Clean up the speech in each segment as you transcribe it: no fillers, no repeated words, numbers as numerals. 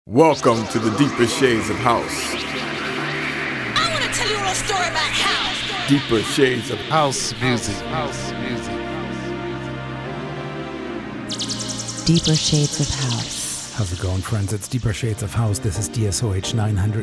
Welcome to the Deeper Shades of House. I want to tell you a little story about house. Deeper Shades of House music. House music. Deeper Shades of House. How's it going, friends? It's Deeper Shades of House. This is DSOH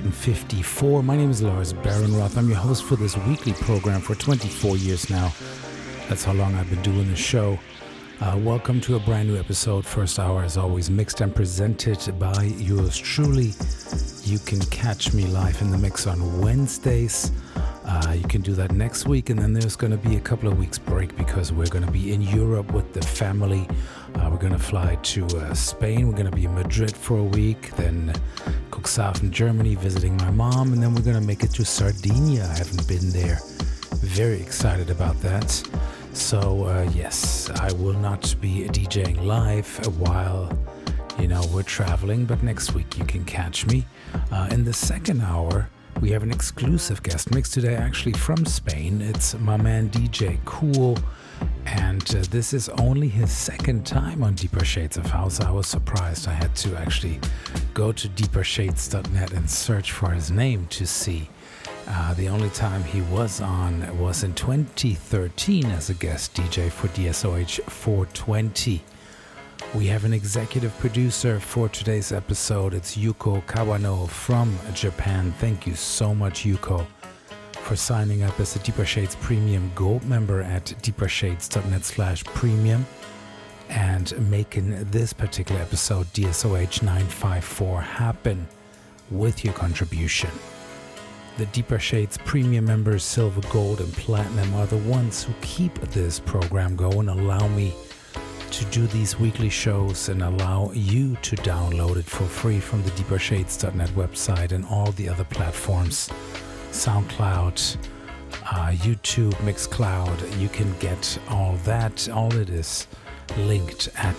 954. My name is Lars Barenroth. I'm your host for this weekly program for 24 years now. That's how long I've been doing the show. Welcome to a brand new episode. First hour, as always, mixed and presented by yours truly. You can catch me live in the mix on Wednesdays. You can do that next week, and then there's going to be a couple of weeks break because we're going to be in Europe with the family. We're going to fly to Spain. We're going to be in Madrid for a week, then Cuxhaven, Germany, visiting my mom, and then we're going to make it to Sardinia. I haven't been there. Very excited about that. So, yes, I will not be DJing live while, we're traveling, but next week you can catch me. In the second hour, we have an exclusive guest mix today, actually from Spain. It's my man DJ Cool, and this is only his second time on Deeper Shades of House. I was surprised. I had to actually go to deepershades.net and search for his name to see. The only time he was on was in 2013 as a guest DJ for DSOH 420. We have an executive producer for today's episode. It's Yuko Kawano from Japan. Thank you so much, Yuko, for signing up as a Deeper Shades Premium Gold member at deepershades.net/premium and making this particular episode, DSOH 954, happen with your contribution. The Deeper Shades Premium members, Silver, Gold, and Platinum, are the ones who keep this program going, allow me to do these weekly shows, and allow you to download it for free from the deepershades.net website and all the other platforms. SoundCloud, YouTube, Mixcloud. You can get all that. All it is linked at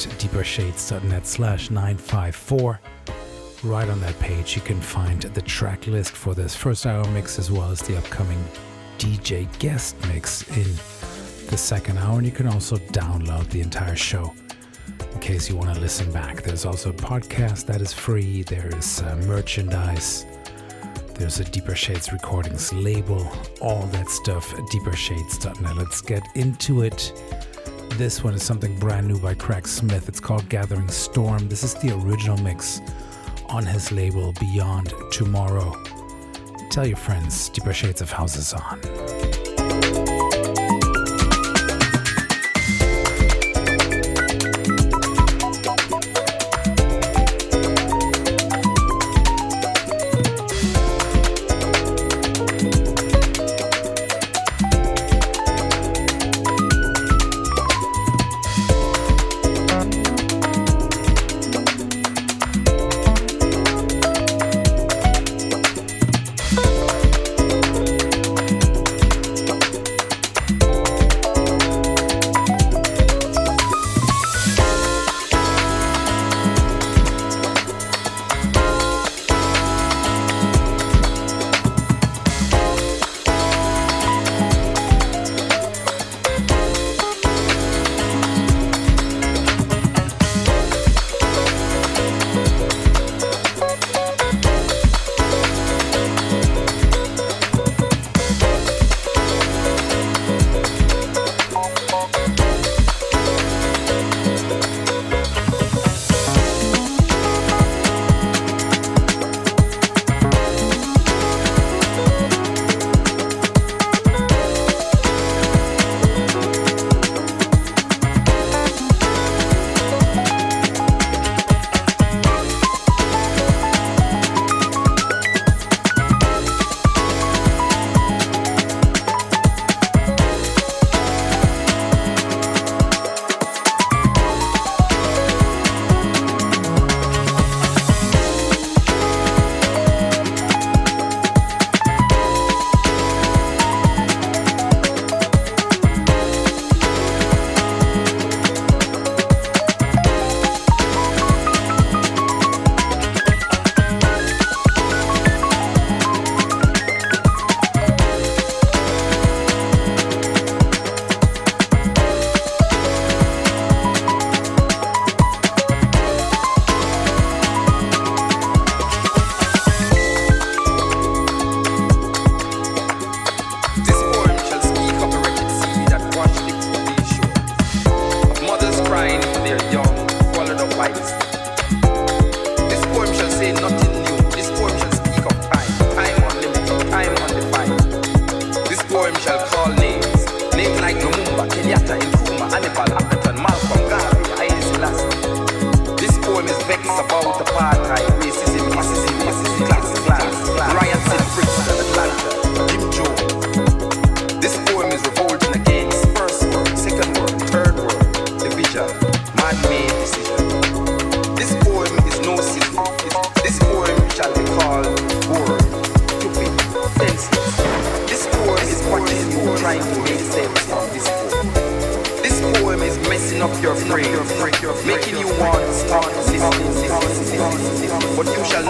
deepershades.net/954. Right on that page, you can find the track list for this first hour mix as well as the upcoming DJ guest mix in the second hour. And you can also download the entire show in case you want to listen back. There's also a podcast that is free. There is merchandise. There's a Deeper Shades Recordings label. All that stuff at deepershades.net. Let's get into it. This one is something brand new by Craig Smith. It's called Gathering Storm. This is the original mix on his label Beyond Tomorrow. Tell your friends, Deeper Shades of House is on.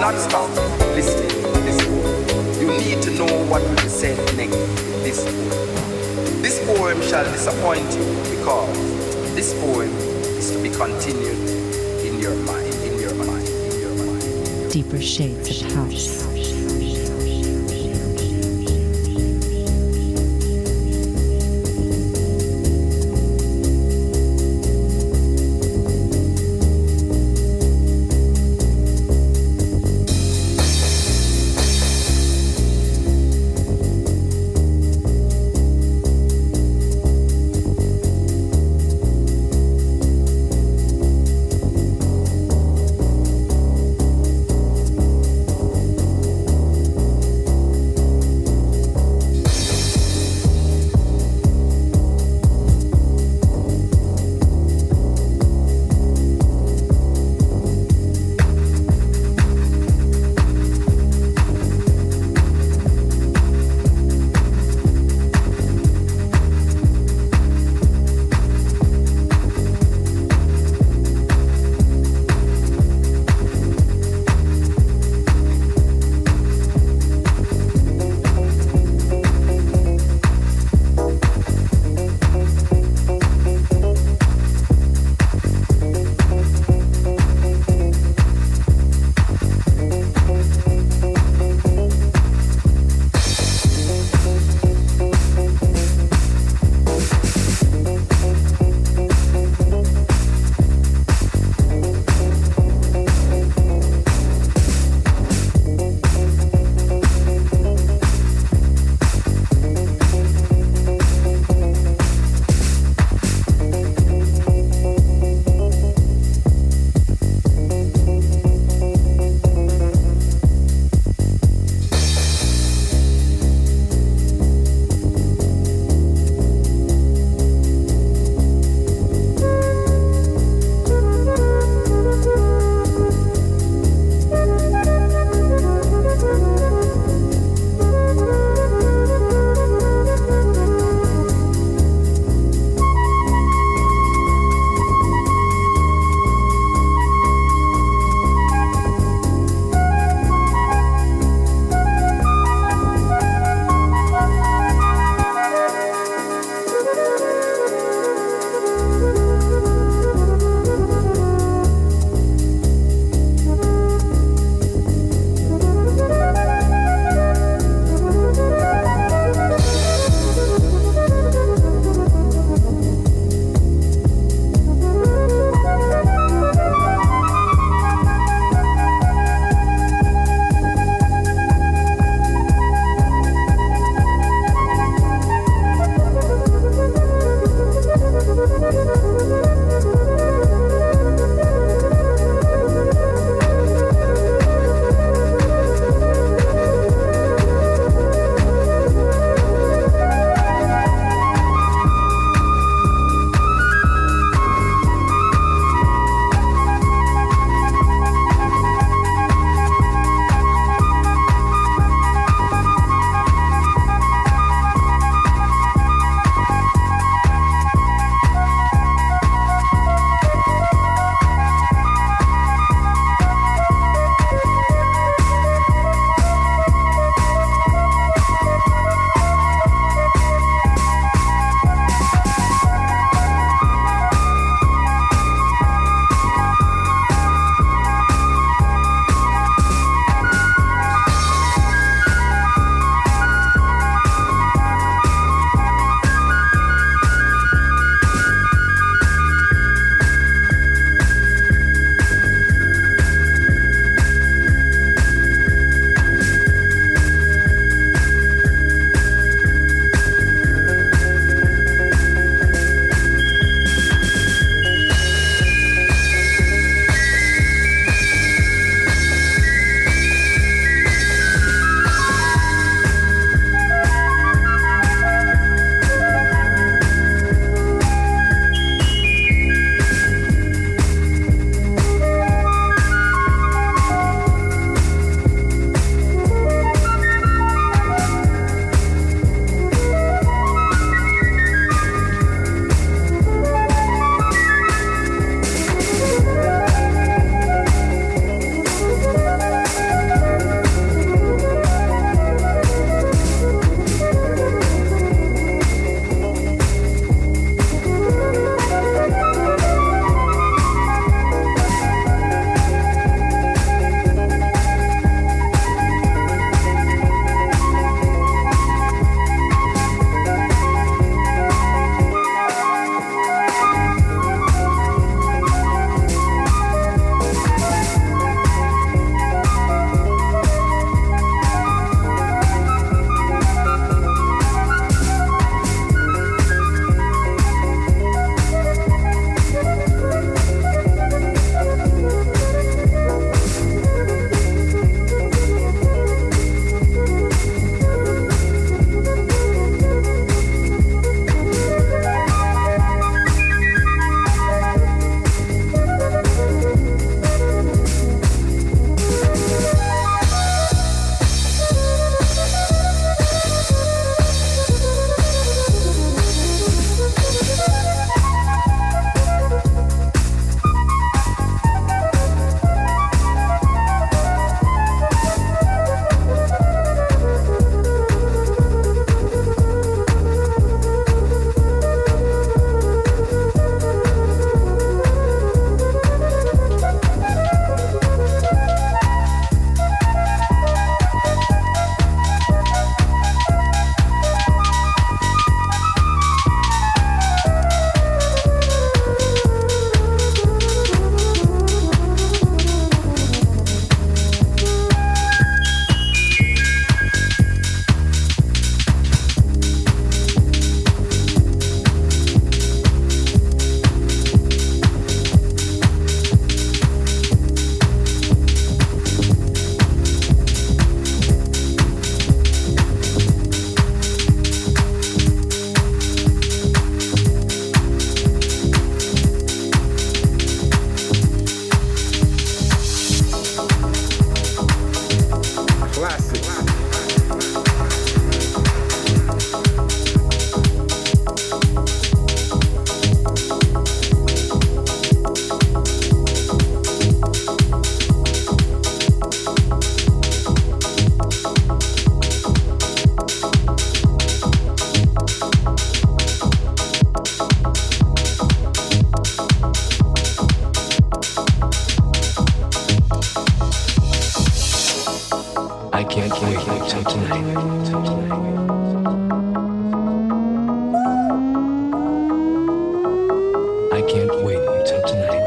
can't stop listening to this poem. You need to know what will be said next in this poem. This poem shall disappoint you because this poem is to be continued in your mind, in your mind, in your mind. Deeper shades of house. I can't wait till tonight. I can't wait until tonight.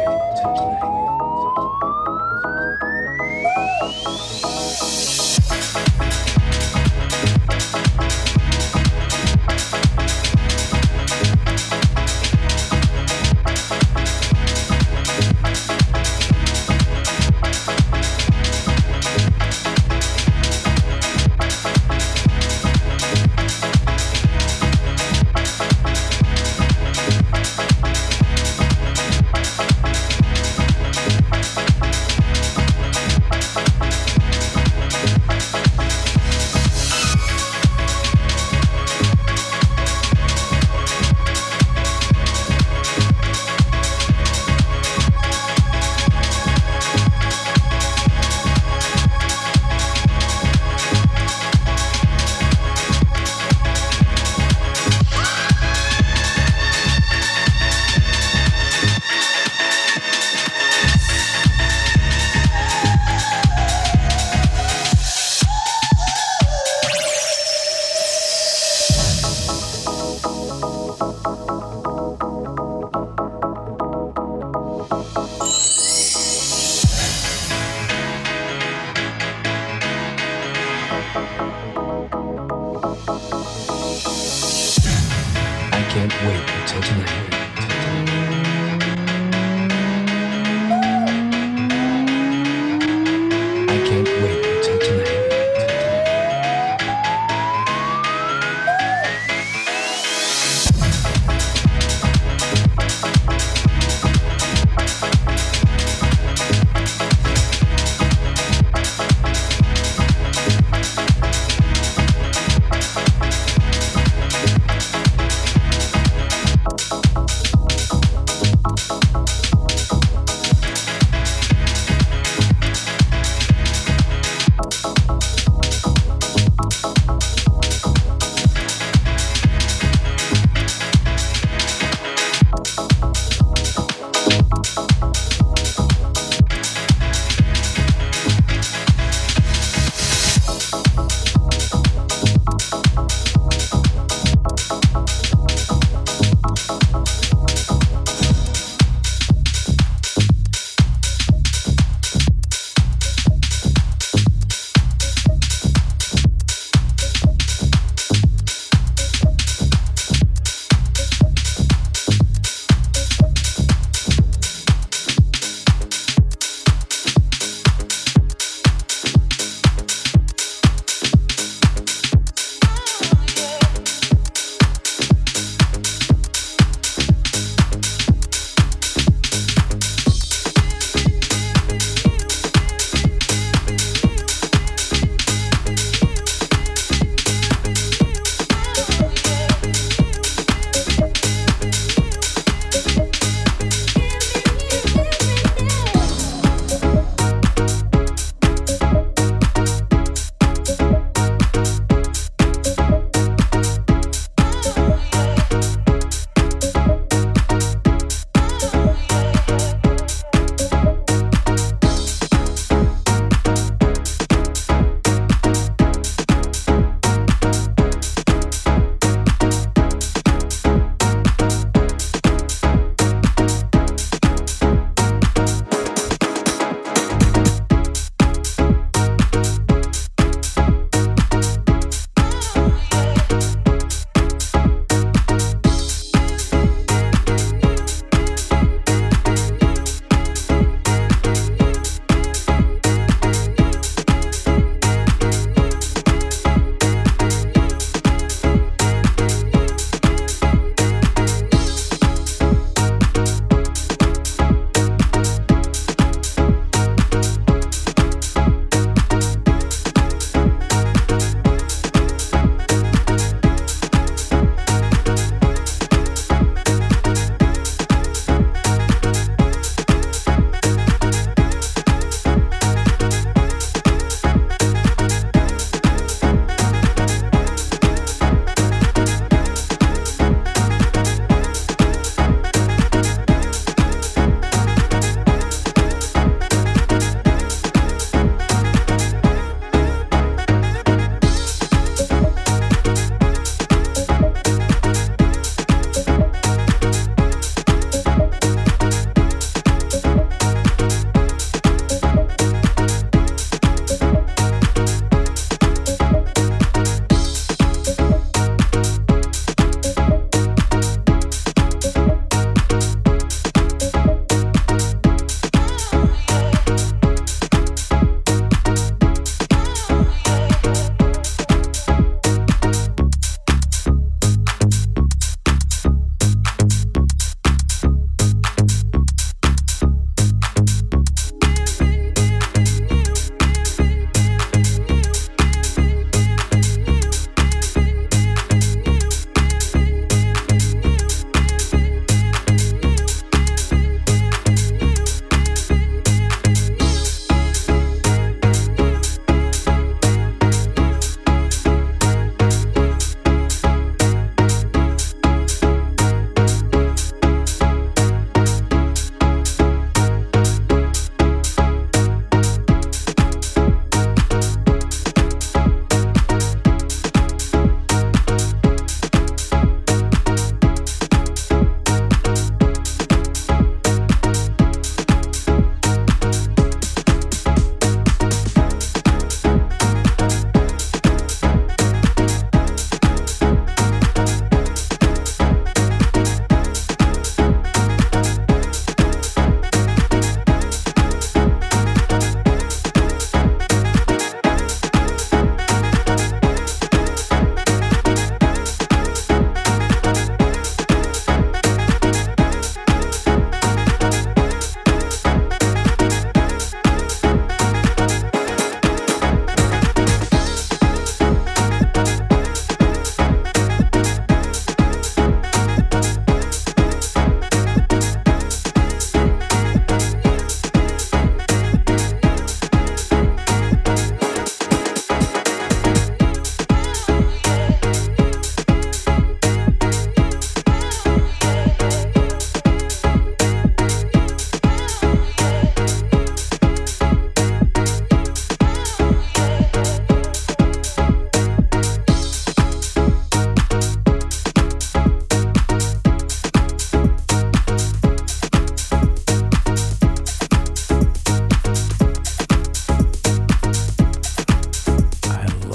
Can't wait until tonight. I can't wait until tonight.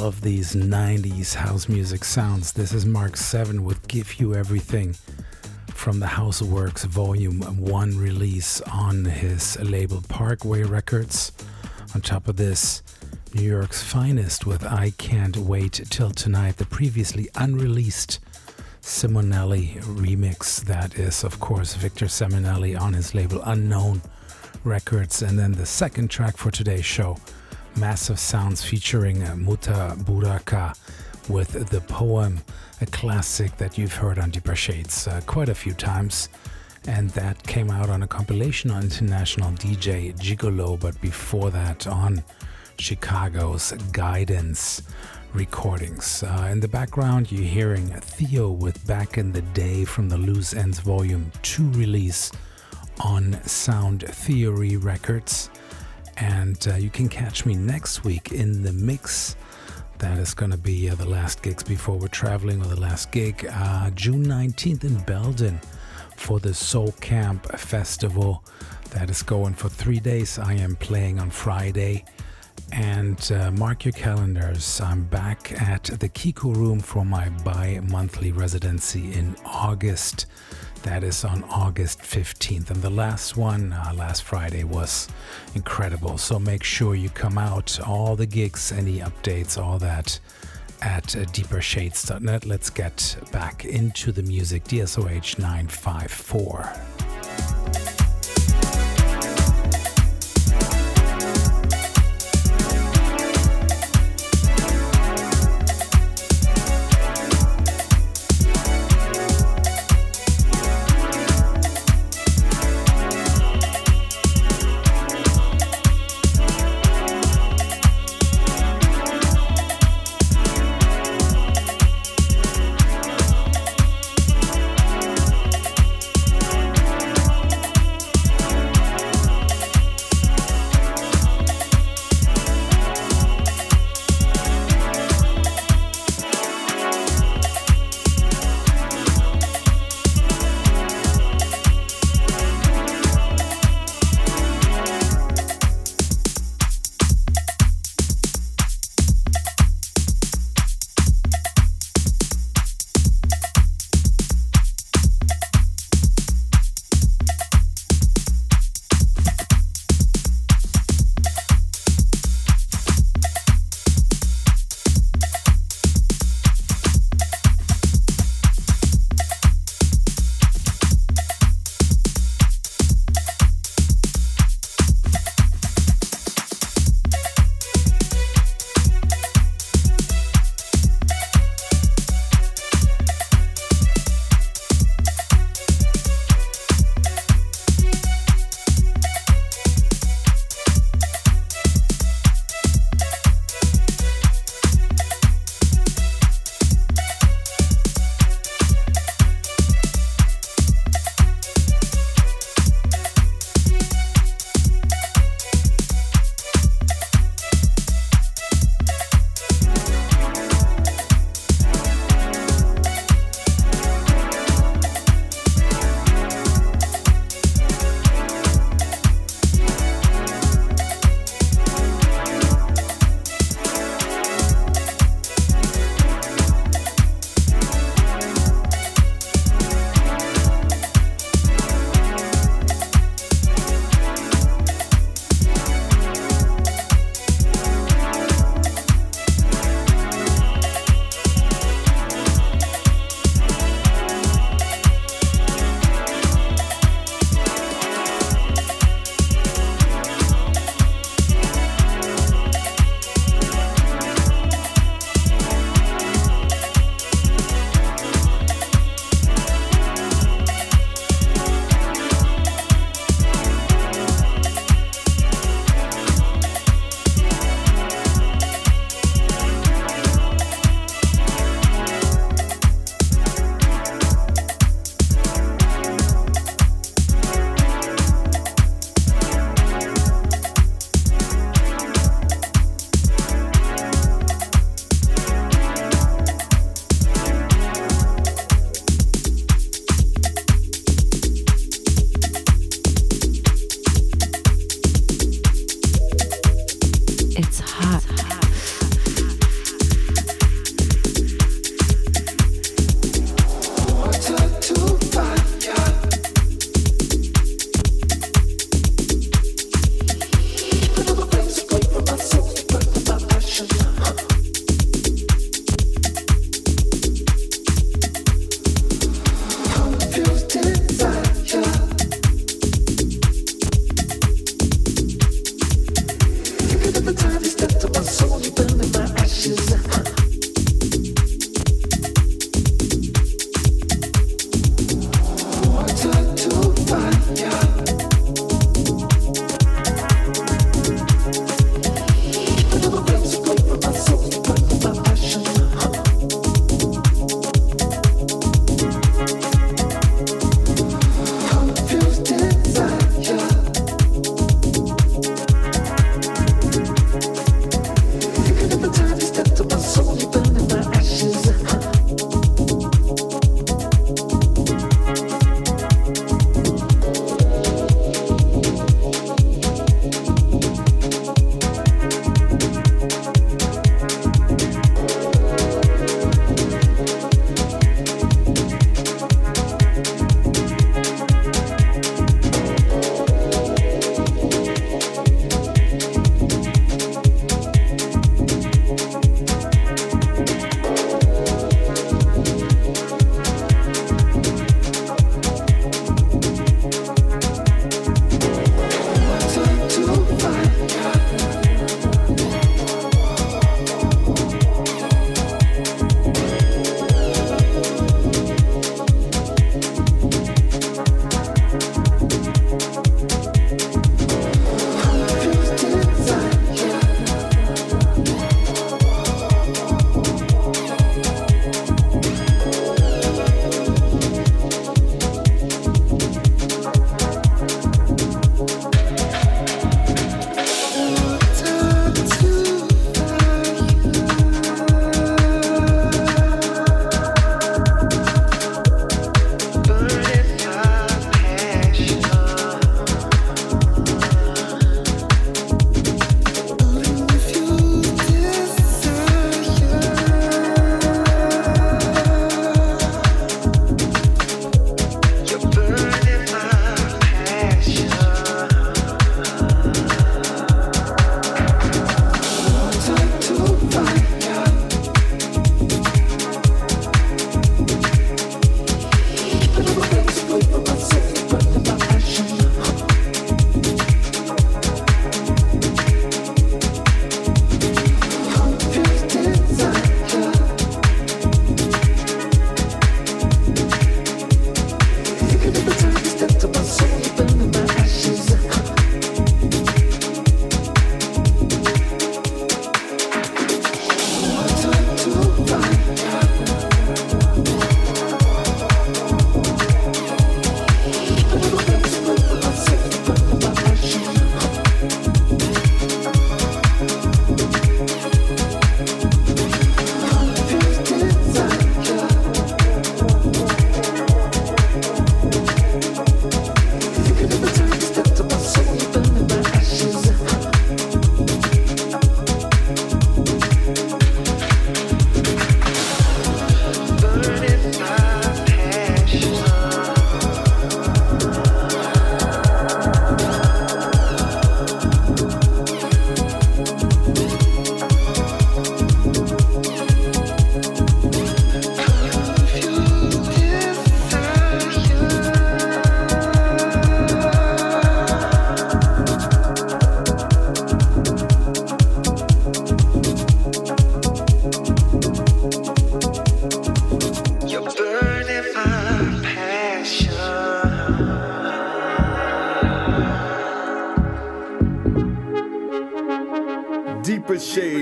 love these 90s house music sounds. This is Mark 7 with Give You Everything from the Houseworks Volume 1 release on his label Parkway Records. On top of this, New York's Finest with I Can't Wait Till Tonight, the previously unreleased Simonelli remix. That is, of course, Victor Simonelli on his label Unknown Records. And then the second track for today's show, Massive Sounds featuring Muta Buraka with The Poem, a classic that you've heard on Deeper Shades quite a few times. And that came out on a compilation on International DJ Gigolo, but before that on Chicago's Guidance recordings. In the background, you're hearing Theo with Back in the Day from the Loose Ends Volume 2 release on Sound Theory Records. And you can catch me next week in the mix. That is going to be the last gigs before we're traveling, or the last gig, June 19th in Belden for the Soul Camp Festival. That is going for 3 days. I am playing on Friday. And mark your calendars. I'm back at the Kiku Room for my bi-monthly residency in August. That is on August 15th. And the last one, last Friday, was incredible. So make sure you come out. All the gigs, any updates, all that at deepershades.net. Let's get back into the music. DSOH 954.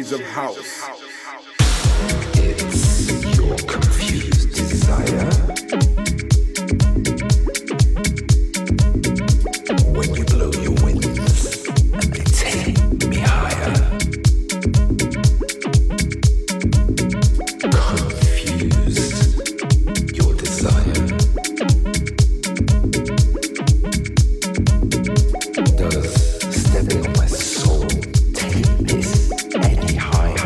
shades of house. It's your confused desire. When you blow your wings and they take me higher. Confuse your desire. Does stepping on my soul take this any higher?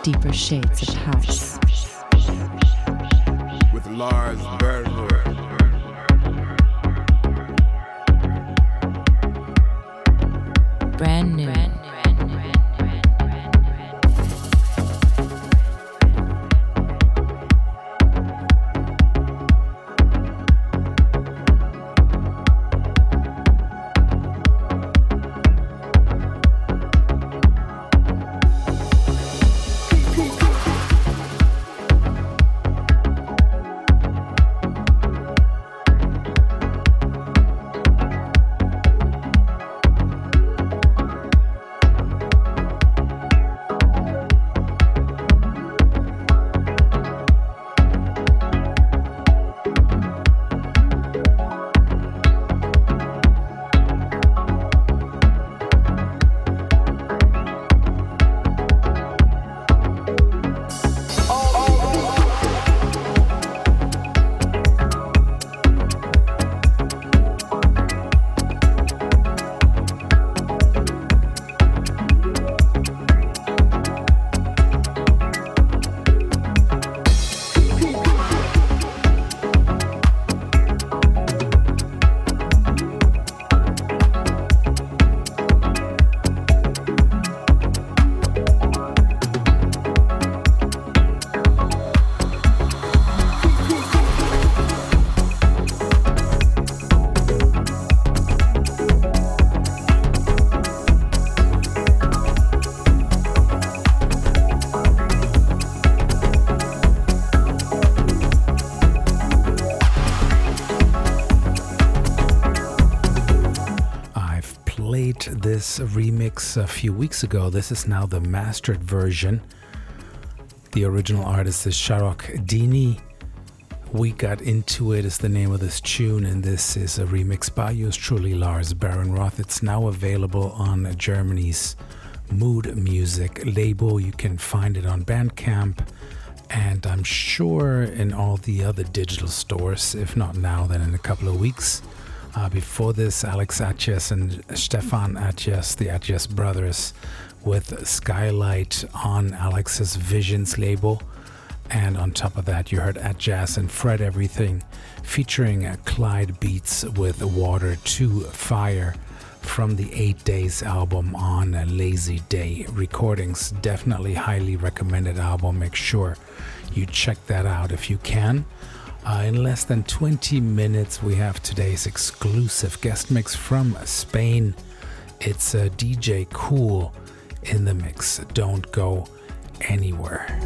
Deeper Shades of House. With Lars Bernroth. Brand new. This remix a few weeks ago. This is now the mastered version. The original artist is Sharok Dini. We Got Into It is the name of this tune, and this is a remix by yours truly, Lars Bernroth. It's now available on Germany's Mood Music label. You can find it on Bandcamp, and I'm sure in all the other digital stores, if not now, then in a couple of weeks. Before this, Alex Atjes and Stefan Atjes, the Atjes brothers, with Skylight on Alex's Visions label. And on top of that, you heard Atjes and Fred Everything, featuring Clyde Beats with Water to Fire from the 8 Days album on Lazy Day Recordings. Definitely highly recommended album. Make sure you check that out if you can. In less than 20 minutes, we have today's exclusive guest mix from Spain. It's DJ Cool in the mix. Don't go anywhere.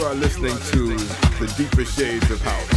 are listening to the deeper shades of house.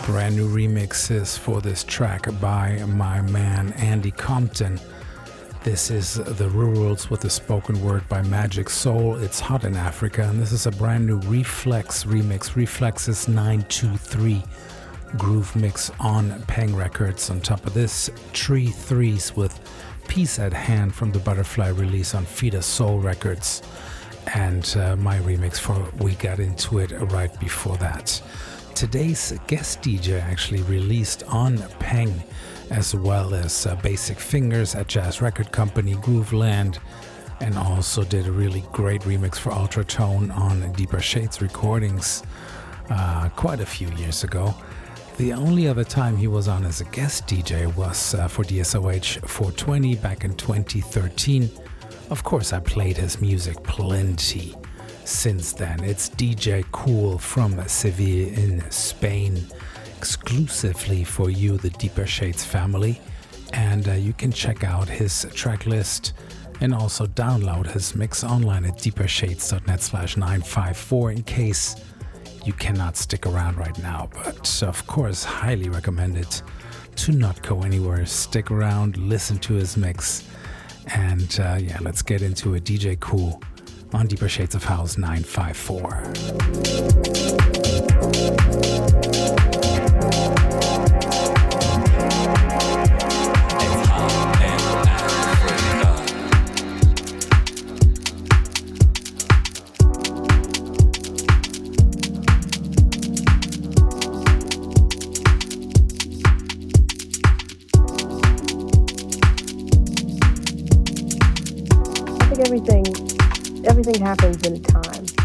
Brand new remixes for this track by my man Andy Compton. This is The Rurals with the spoken word by Magic Soul. It's hot in Africa, and this is a brand new Reflex remix. Reflex's 923 groove mix on Peng Records. On top of this, Tree Threes with Peace at Hand from the Butterfly release on Fida Soul Records. And my remix for We Got Into It right before that. Today's guest DJ actually released on Peng, as well as Basic Fingers at Jazz Record Company, Grooveland, and also did a really great remix for Ultratone on Deeper Shades Recordings quite a few years ago. The only other time he was on as a guest DJ was for DSOH 420 back in 2013. Of course, I played his music plenty since then. It's DJ Cool from Seville in Spain, exclusively for you, the Deeper Shades family. And you can check out his track list and also download his mix online at deepershades.net/954 in case you cannot stick around right now. But of course, highly recommend it to not go anywhere. Stick around, listen to his mix. And yeah, let's get into it. DJ Cool on Deeper Shades of House 954. Everything happens in time.